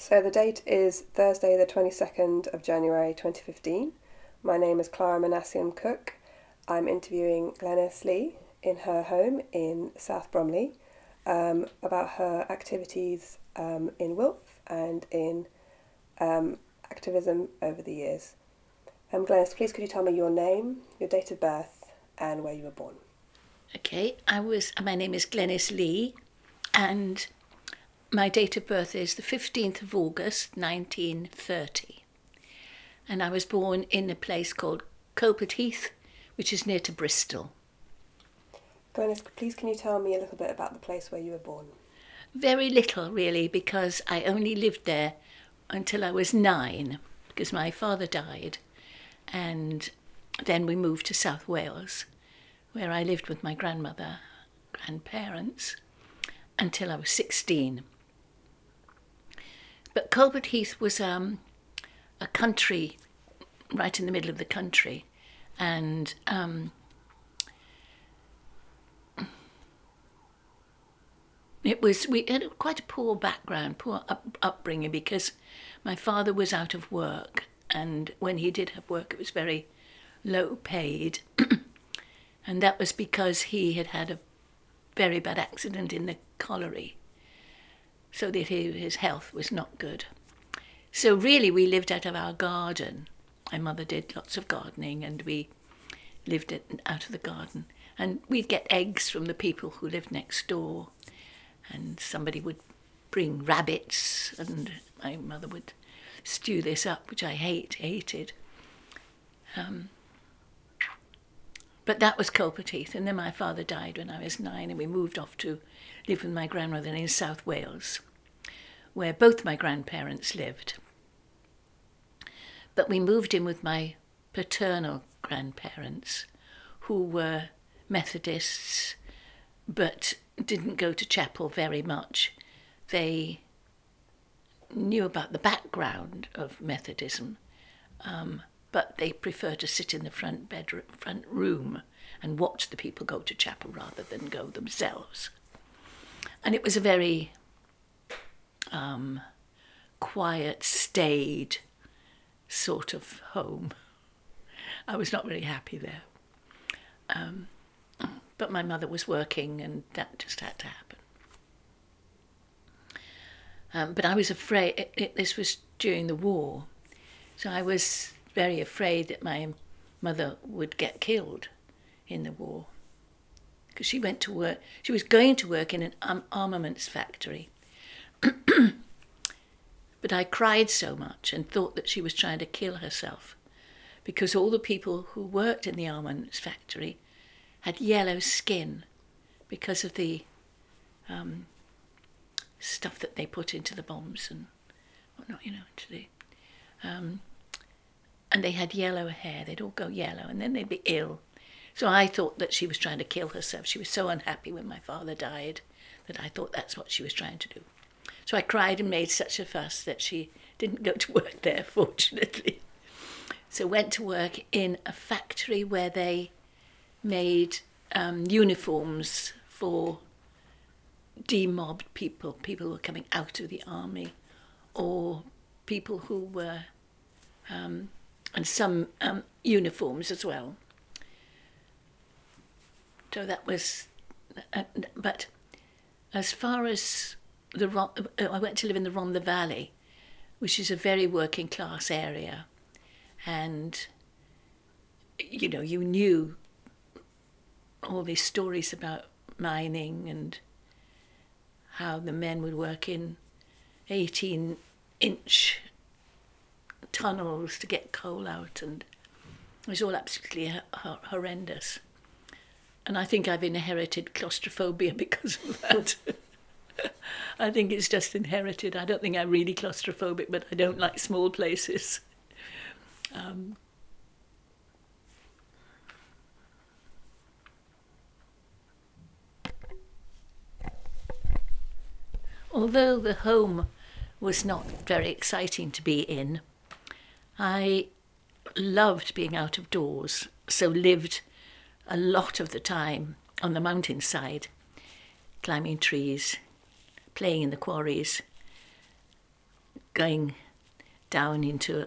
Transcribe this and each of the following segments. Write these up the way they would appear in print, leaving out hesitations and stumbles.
So the date is Thursday the 22nd of January 2015. My name is Clara Manassian Cook. I'm interviewing Glenys Lee in her home in South Bromley about her activities in Wilf and in activism over the years. Glenys, please could you tell me your name, your date of birth and where you were born? Okay, my name is Glenys Lee and my date of birth is the 15th of August 1930, and I was born in a place called Coalpit Heath, which is near to Bristol. Glenys, please can you tell me a little bit about the place where you were born? Very little really, because I only lived there until I was 9, because my father died, and then we moved to South Wales, where I lived with my grandparents, until I was 16. But Coalpit Heath was a country, right in the middle of the country, and we had quite a poor background, poor upbringing, because my father was out of work, and when he did have work, it was very low paid, and that was because he had had a very bad accident in the colliery, so that his health was not good. So really we lived out of our garden. My mother did lots of gardening and we lived out of the garden. And we'd get eggs from the people who lived next door, and somebody would bring rabbits and my mother would stew this up, which I hated. But that was Coalpit Heath, and then my father died when I was 9 and we moved off to live with my grandmother in South Wales, where both my grandparents lived. But we moved in with my paternal grandparents, who were Methodists, but didn't go to chapel very much. They knew about the background of Methodism, but they preferred to sit in the front room and watch the people go to chapel rather than go themselves. And it was a very quiet, staid sort of home. I was not really happy there. But my mother was working and that just had to happen. But I was afraid, this was during the war, so I was very afraid that my mother would get killed in the war, because she went to work. She was going to work in an armaments factory. But I cried so much and thought that she was trying to kill herself, because all the people who worked in the armaments factory had yellow skin because of the stuff that they put into the bombs and whatnot, into the... and they had yellow hair. They'd all go yellow and then they'd be ill. So I thought that she was trying to kill herself. She was so unhappy when my father died that I thought that's what she was trying to do. So I cried and made such a fuss that she didn't go to work there, fortunately. So went to work in a factory where they made uniforms for demobbed people who were coming out of the army, or people who were, and some uniforms as well. So that was, but as far as I went to live in the Rhondda Valley, which is a very working class area, and you knew all these stories about mining and how the men would work in 18-inch tunnels to get coal out, and it was all absolutely horrendous. And I think I've inherited claustrophobia because of that. I think it's just inherited. I don't think I'm really claustrophobic, but I don't like small places. Although the home was not very exciting to be in, I loved being out of doors, so lived a lot of the time on the mountainside, climbing trees, playing in the quarries, going down into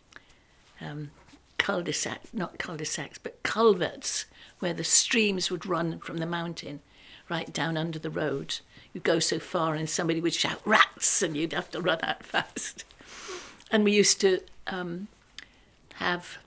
not cul-de-sacs, but culverts, where the streams would run from the mountain right down under the road. You'd go so far and somebody would shout, "Rats!" and you'd have to run out fast. And we used to have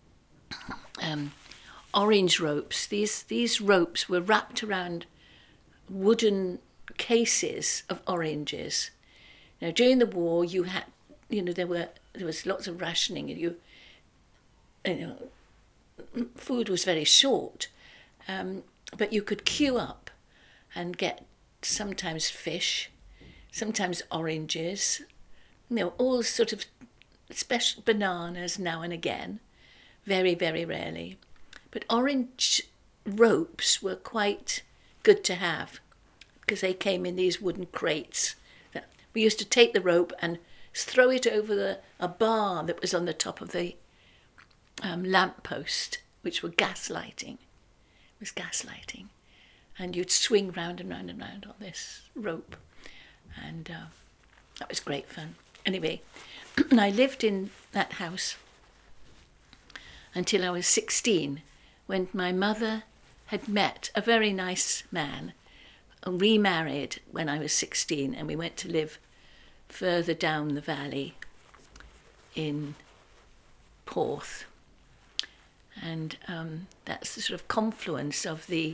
orange ropes. These ropes were wrapped around wooden cases of oranges. Now, during the war, you had, there was lots of rationing, and food was very short, but you could queue up and get sometimes fish, sometimes oranges, all sort of special bananas now and again, very, very rarely. But orange ropes were quite good to have because they came in these wooden crates. We used to take the rope and throw it over a bar that was on the top of the lamppost, which were gaslighting. It was gaslighting. And you'd swing round and round and round on this rope. And that was great fun. Anyway, I lived in that house until I was 16, when my mother had met a very nice man, remarried when I was 16, and we went to live further down the valley in Porth. And that's the sort of confluence of the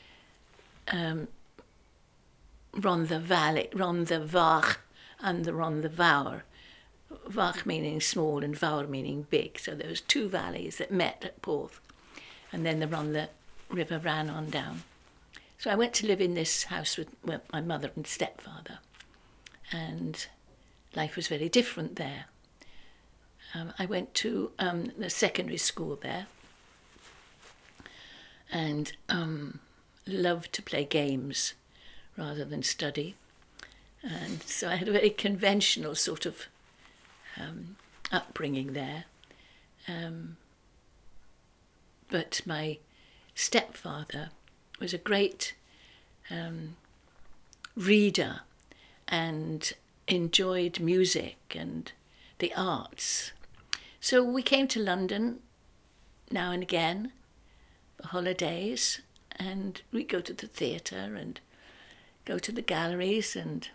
Rhondda Valley, Rhondda Vach and the Rhondda Fawr. Vach meaning small and Fawr meaning big. So there was two valleys that met at Porth. And then the Rhondda River ran on down. So I went to live in this house with my mother and stepfather. And life was very different there. I went to the secondary school there and loved to play games rather than study. And so I had a very conventional sort of upbringing there. But my stepfather was a great reader and enjoyed music and the arts. So we came to London now and again for holidays, and we'd go to the theatre and go to the galleries, and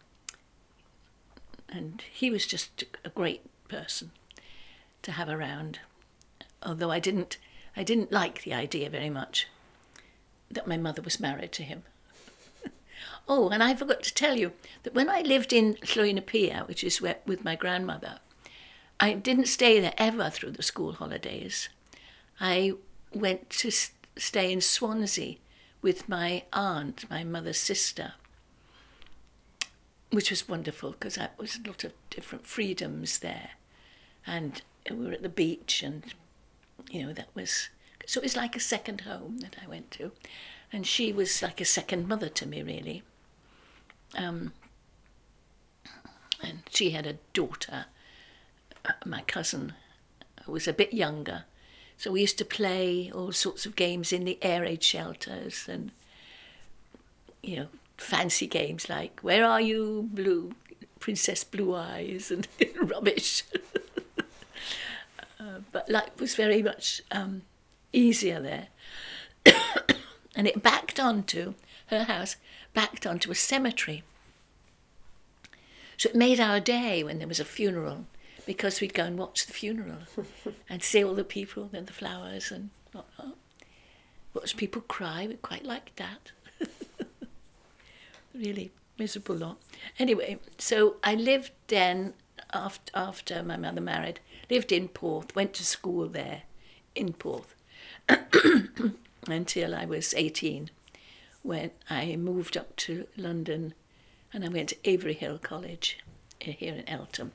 he was just a great person to have around. Although I didn't like the idea very much that my mother was married to him. Oh, and I forgot to tell you that when I lived in Llwynapia, which is where, with my grandmother, I didn't stay there ever through the school holidays. I went to stay in Swansea with my aunt, my mother's sister, which was wonderful because there was a lot of different freedoms there. And we were at the beach, and, that was... So it was like a second home that I went to. And she was like a second mother to me, really. And she had a daughter, my cousin, who was a bit younger. So we used to play all sorts of games in the air raid shelters and, fancy games like, "Where are you, Blue Princess Blue Eyes?" and rubbish. But life was very much easier there. And it her house backed onto a cemetery. So it made our day when there was a funeral, because we'd go and watch the funeral and see all the people and the flowers and whatnot. Watch people cry, we quite liked that. Really miserable lot. Anyway, so I lived then, after my mother married, lived in Porth, went to school there in Porth until I was 18, when I moved up to London and I went to Avery Hill College here in Eltham.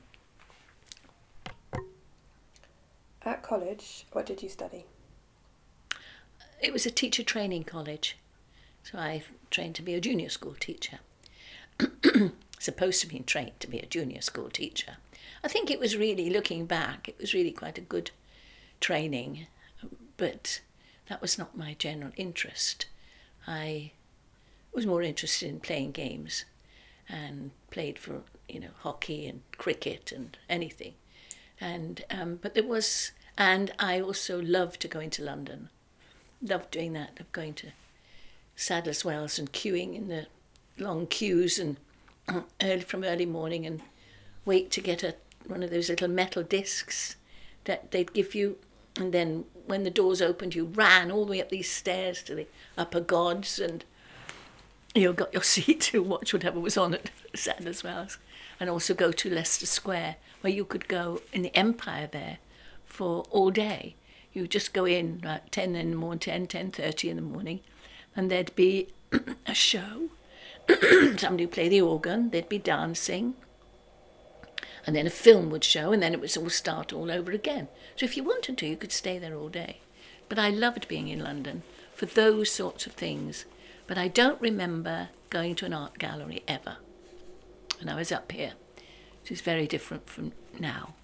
At college, what did you study? It was a teacher training college, so I trained to be a junior school teacher. Supposed to be trained to be a junior school teacher. I think it was really, looking back, it was really quite a good training, but that was not my general interest. I was more interested in playing games and played for, hockey and cricket and anything. And but there was, and I also loved to go into London. Loved doing that, of going to Sadler's Wells and queuing in the long queues and early morning and wait to get one of those little metal discs that they'd give you, and then when the doors opened you ran all the way up these stairs to the upper gods, and you got your seat to watch whatever was on at Sadler's Wells, and also go to Leicester Square, where you could go in the Empire there for all day. You just go in about 10:30 in the morning, and there'd be a show. Somebody would play the organ, there'd be dancing, and then a film would show, and then it would all start all over again. So if you wanted to, you could stay there all day. But I loved being in London for those sorts of things. But I don't remember going to an art gallery ever. And I was up here, which is very different from now.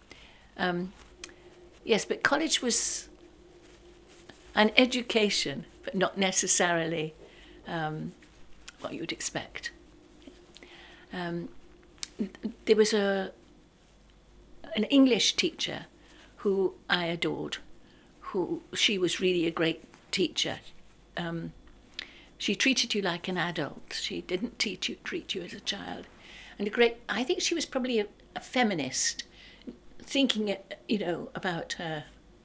Yes, but college was an education, but not necessarily what you'd expect. There was an English teacher who I adored. She was really a great teacher. She treated you like an adult. She didn't treat you as a child. And I think she was probably a feminist, thinking, about her,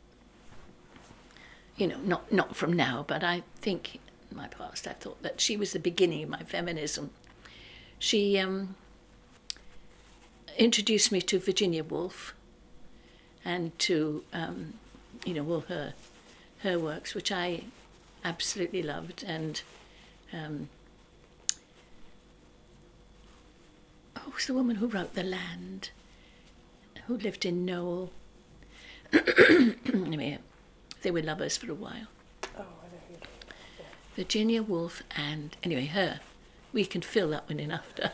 not from now, but I think in my past I thought that she was the beginning of my feminism. She introduced me to Virginia Woolf and to, all her works, which I absolutely loved. And who was the woman who wrote The Land, who lived in Knowle? Anyway, they were lovers for a while. Oh, I know who. Yeah. Virginia Woolf, and anyway, her. We can fill that one in after.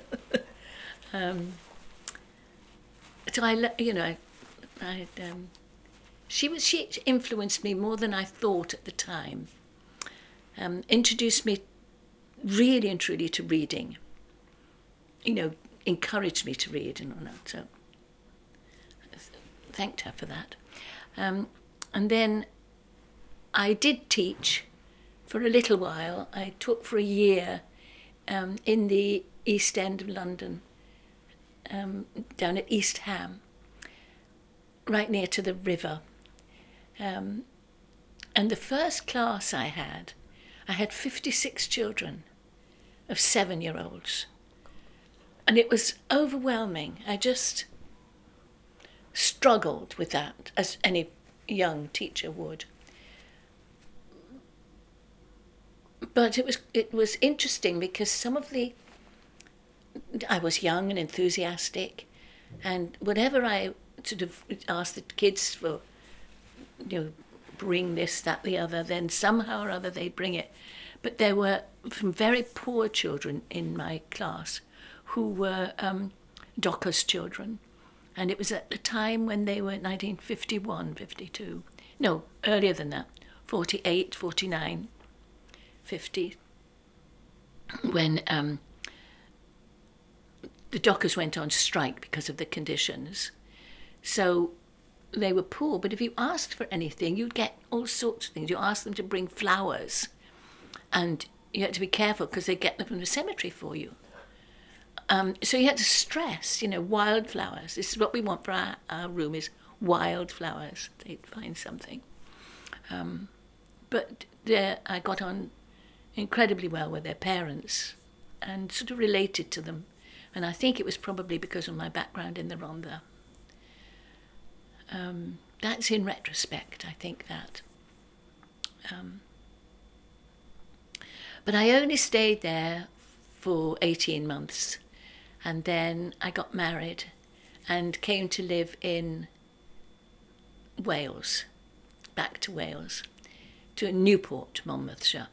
So she influenced me more than I thought at the time. Introduced me really and truly to reading. Encouraged me to read and all that. So thanked her for that. And then I did teach for a little while. I taught for a year in the East End of London, down at East Ham, right near to the river. And the first class I had 56 children of 7-year-olds. And it was overwhelming. I just struggled with that, as any young teacher would. But it was interesting because I was young and enthusiastic, and whatever I sort of asked the kids for, bring this, that, the other, then somehow or other they'd bring it. But there were some very poor children in my class who were dockers' children. And it was at the time when they were 1951, 52. No, earlier than that, 48, 49, 50, when the dockers went on strike because of the conditions. So they were poor, but if you asked for anything, you'd get all sorts of things. You asked them to bring flowers, and you had to be careful because they'd get them from the cemetery for you. So you had to stress, wildflowers. This is what we want for our room, is wildflowers. They'd find something. But I got on incredibly well with their parents and sort of related to them. And I think it was probably because of my background in the Rhondda. That's in retrospect, I think that. But I only stayed there for 18 months. And then I got married and came to live in Wales, back to Wales, to Newport, Monmouthshire.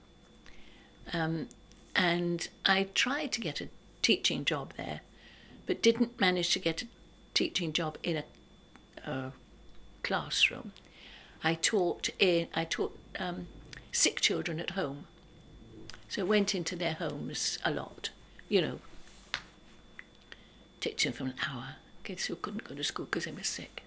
And I tried to get a teaching job there, but didn't manage to get a teaching job in a classroom. I taught sick children at home, so went into their homes a lot, teaching for an hour. Kids who couldn't go to school because they were sick.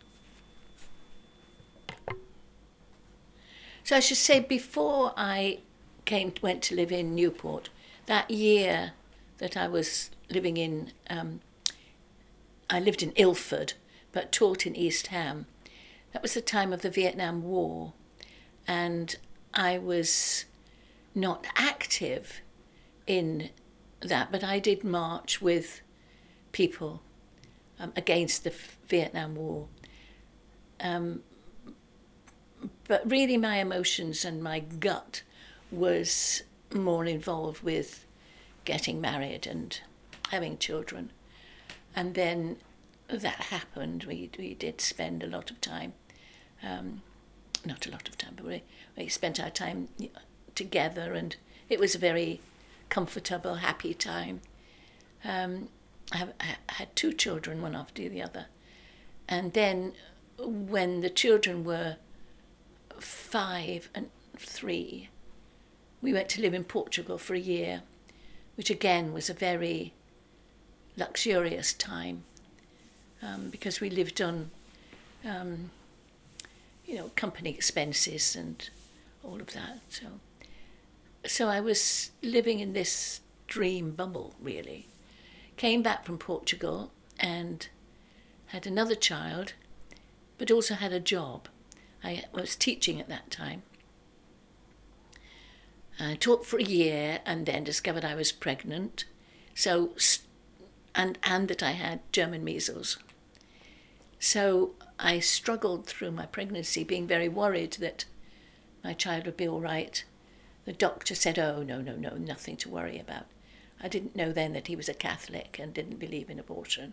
So I should say, before I went to live in Newport, that year that I was living in, I lived in Ilford, but taught in East Ham. That was the time of the Vietnam War, and I was not active in that, but I did march with people against the Vietnam War. But really my emotions and my gut was more involved with getting married and having children. And then that happened. We did spend a lot of time, not a lot of time, but we spent our time together, and it was a very comfortable, happy time. I had 2 children, one after the other. And then when the children were 5 and 3, we went to live in Portugal for a year, which again was a very luxurious time, because we lived on, company expenses and all of that. So I was living in this dream bubble, really. Came back from Portugal and had another child, but also had a job. I was teaching at that time. I taught for a year and then discovered I was pregnant, and that I had German measles. So I struggled through my pregnancy, being very worried that my child would be all right. The doctor said, "Oh, no, nothing to worry about." I didn't know then that he was a Catholic and didn't believe in abortion.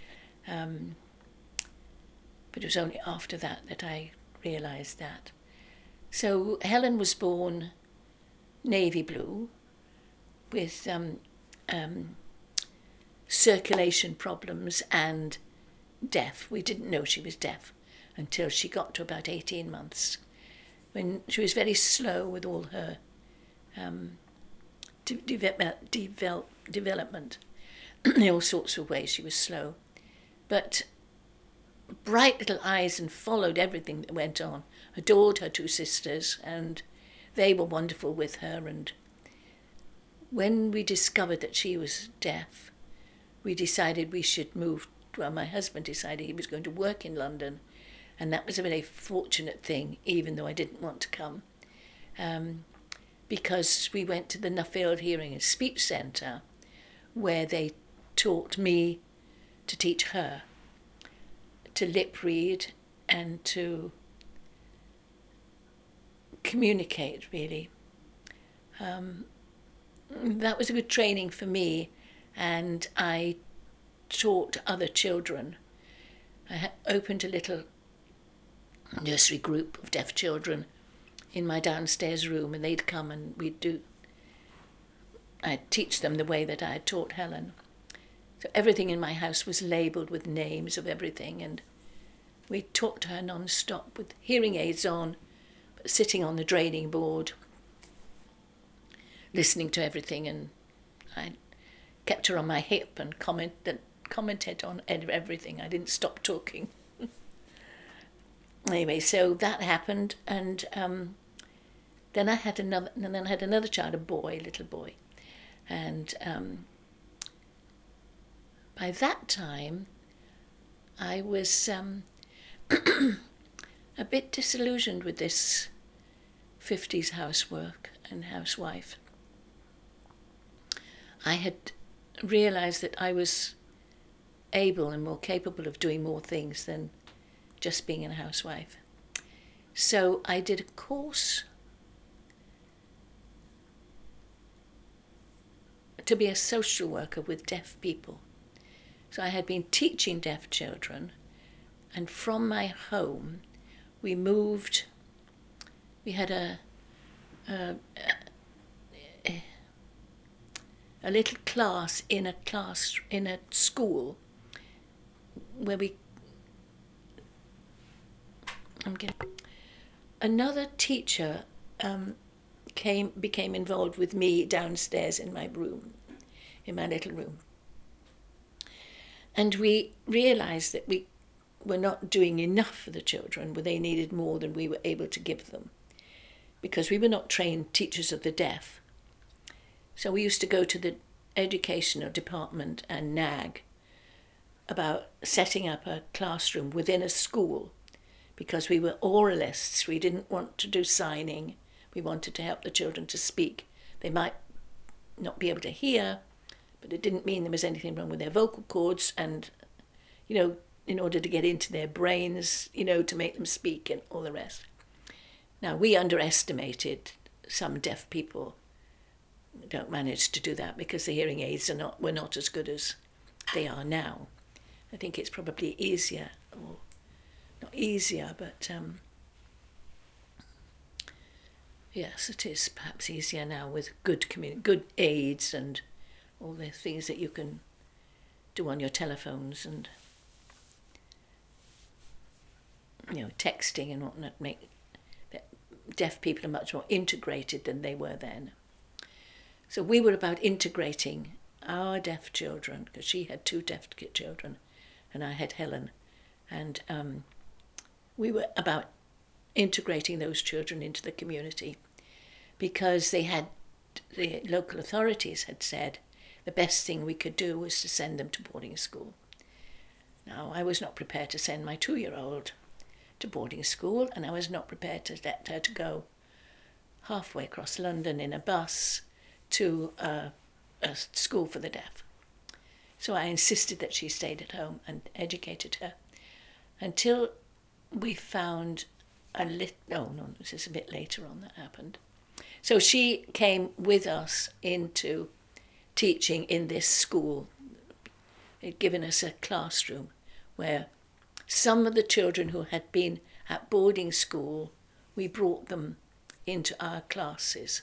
But it was only after that I realised that. So Helen was born navy blue with circulation problems and deaf. We didn't know she was deaf until she got to about 18 months, when she was very slow with all her development. In all sorts of ways she was slow, but bright little eyes and followed everything that went on, adored her 2 sisters, and they were wonderful with her. And when we discovered that she was deaf, we decided we should move. Well, my husband decided he was going to work in London, and that was a very fortunate thing, even though I didn't want to come, because we went to the Nuffield Hearing and Speech Centre, where they taught me to teach her to lip read and to communicate, really. That was a good training for me, and I taught other children. I opened a little nursery group of deaf children in my downstairs room, and they'd come and I'd teach them the way that I had taught Helen. So everything in my house was labelled with names of everything, and we talked to her non-stop with hearing aids on, but sitting on the draining board, listening to everything, and I kept her on my hip and commented on everything. I didn't stop talking. Anyway, so that happened, and then I had another child, a little boy, and by that time I was a bit disillusioned with this 50s housework and housewife. I had realised that I was able and more capable of doing more things than just being a housewife. So I did a course to be a social worker with deaf people. So I had been teaching deaf children, and from my home we had a little class in a school where another teacher became involved with me downstairs in my room, in my little room. And we realised that we were not doing enough for the children, where they needed more than we were able to give them, because we were not trained teachers of the deaf. So we used to go to the educational department and nag about setting up a classroom within a school, because we were oralists. We didn't want to do signing. We wanted to help the children to speak. They might not be able to hear, but it didn't mean there was anything wrong with their vocal cords, and, in order to get into their brains, to make them speak and all the rest. Now, we underestimated some deaf people. Don't manage to do that because the hearing aids were not as good as they are now. I think it's probably easier, or not easier, but yes, it is perhaps easier now with good aids and all the things that you can do on your telephones and texting and whatnot. Make deaf people are much more integrated than they were then. So we were about integrating our deaf children, because she had 2 deaf children and I had Helen, and we were about integrating those children into the community, because the local authorities had said the best thing we could do was to send them to boarding school. Now, I was not prepared to send my 2-year-old to boarding school, and I was not prepared to let her to go halfway across London in a bus to a school for the deaf. So I insisted that she stayed at home and educated her until we found this is a bit later on that happened. So she came with us into teaching in this school. They'd given us a classroom where some of the children who had been at boarding school, we brought them into our classes.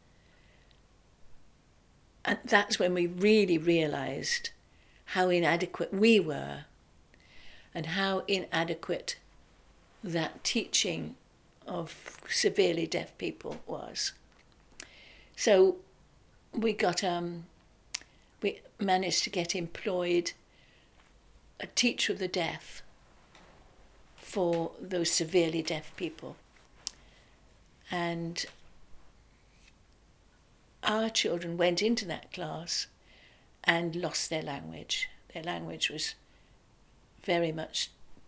And that's when we really realised how inadequate we were and how inadequate that teaching of severely deaf people was. So we managed to get employed a teacher of the deaf for those severely deaf people. And our children went into that class and lost their language. Their language was very much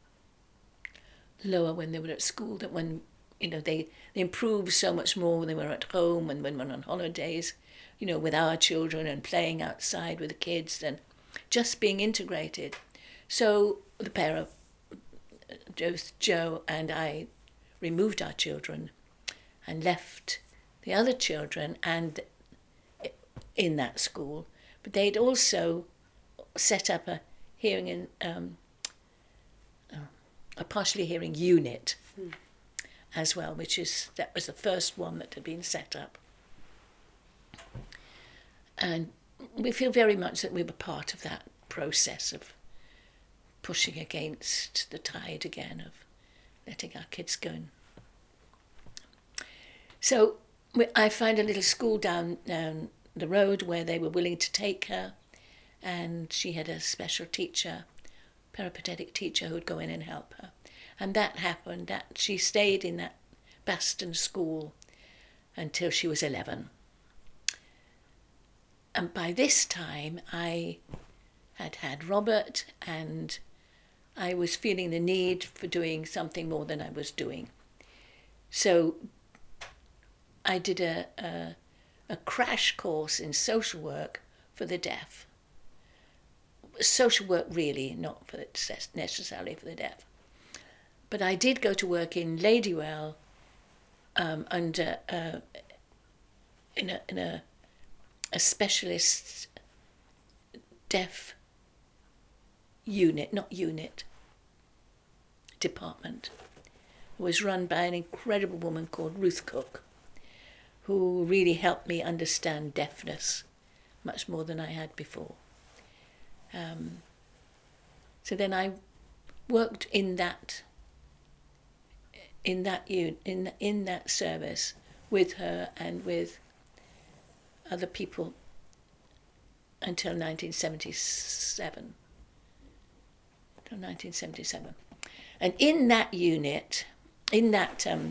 lower when they were at school than when, they improved so much more when they were at home and when we were on holidays, with our children and playing outside with the kids and just being integrated. So the pair of Joe and I removed our children and left the other children and in that school, but they'd also set up a hearing and a partially hearing unit as well, that was the first one that had been set up. And we feel very much that we were part of that process of pushing against the tide again of letting our kids go. So I found a little school down the road where they were willing to take her, and she had a special teacher, peripatetic teacher, who would go in and help her. And that happened, that she stayed in that Baston school until she was 11. And by this time I had Robert, and I was feeling the need for doing something more than I was doing. So I did a crash course in social work for the deaf. Social work really, not necessarily for the deaf. But I did go to work in Ladywell under in a specialist deaf department. It was run by an incredible woman called Ruth Cook, who really helped me understand deafness much more than I had before. So then I worked in that service with her and with other people until 1977. 1977. And in that unit, in that, I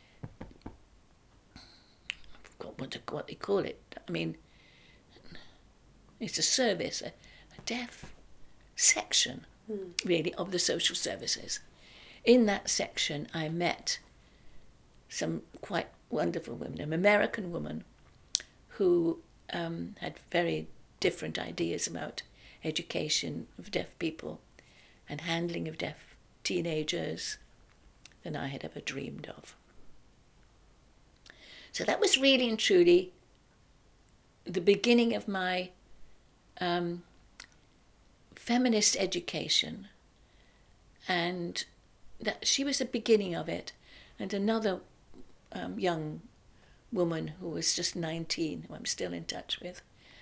forgot what they call it. I mean, it's a service, a deaf section, really, of the social services. In that section, I met some quite wonderful women. An American woman who had very different ideas about education of deaf people and handling of deaf teenagers than I had ever dreamed of. So that was really and truly the beginning of my feminist education, and that she was the beginning of it. And another young woman who was just 19, who I'm still in touch with,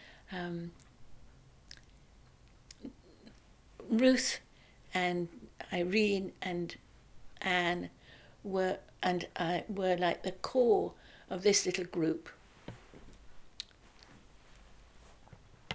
Ruth and Irene and Anne were like the core of this little group.